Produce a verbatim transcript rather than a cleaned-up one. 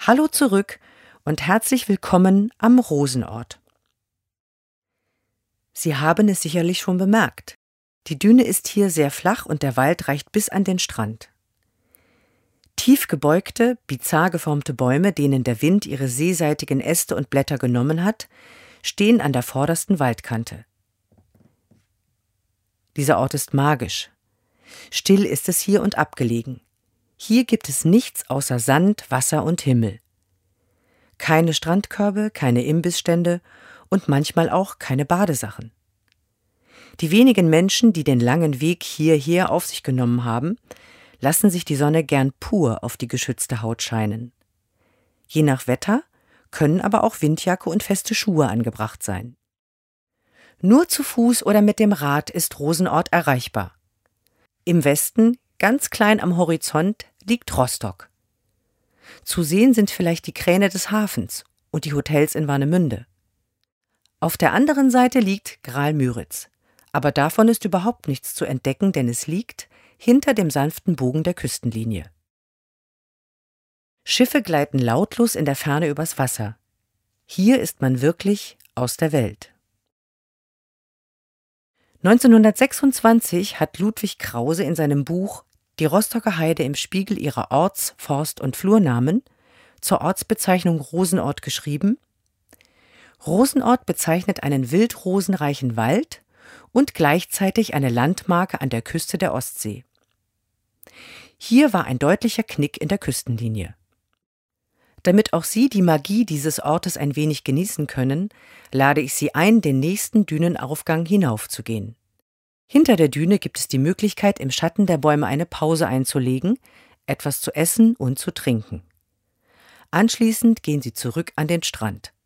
Hallo zurück und herzlich willkommen am Rosenort. Sie haben es sicherlich schon bemerkt. Die Düne ist hier sehr flach und der Wald reicht bis an den Strand. Tief gebeugte, bizarr geformte Bäume, denen der Wind ihre seeseitigen Äste und Blätter genommen hat, stehen an der vordersten Waldkante. Dieser Ort ist magisch. Still ist es hier und abgelegen. Hier gibt es nichts außer Sand, Wasser und Himmel. Keine Strandkörbe, keine Imbissstände und manchmal auch keine Badesachen. Die wenigen Menschen, die den langen Weg hierher auf sich genommen haben, lassen sich die Sonne gern pur auf die geschützte Haut scheinen. Je nach Wetter können aber auch Windjacke und feste Schuhe angebracht sein. Nur zu Fuß oder mit dem Rad ist Rosenort erreichbar. Im Westen, ganz klein am Horizont, liegt Rostock. Zu sehen sind vielleicht die Kräne des Hafens und die Hotels in Warnemünde. Auf der anderen Seite liegt Graal-Müritz, aber davon ist überhaupt nichts zu entdecken, denn es liegt hinter dem sanften Bogen der Küstenlinie. Schiffe gleiten lautlos in der Ferne übers Wasser. Hier ist man wirklich aus der Welt. neunzehnhundertsechsundzwanzig hat Ludwig Krause in seinem Buch Die Rostocker Heide im Spiegel ihrer Orts-, Forst- und Flurnamen zur Ortsbezeichnung Rosenort geschrieben: Rosenort bezeichnet einen wildrosenreichen Wald und gleichzeitig eine Landmarke an der Küste der Ostsee. Hier war ein deutlicher Knick in der Küstenlinie. Damit auch Sie die Magie dieses Ortes ein wenig genießen können, lade ich Sie ein, den nächsten Dünenaufgang hinaufzugehen. Hinter der Düne gibt es die Möglichkeit, im Schatten der Bäume eine Pause einzulegen, etwas zu essen und zu trinken. Anschließend gehen Sie zurück an den Strand.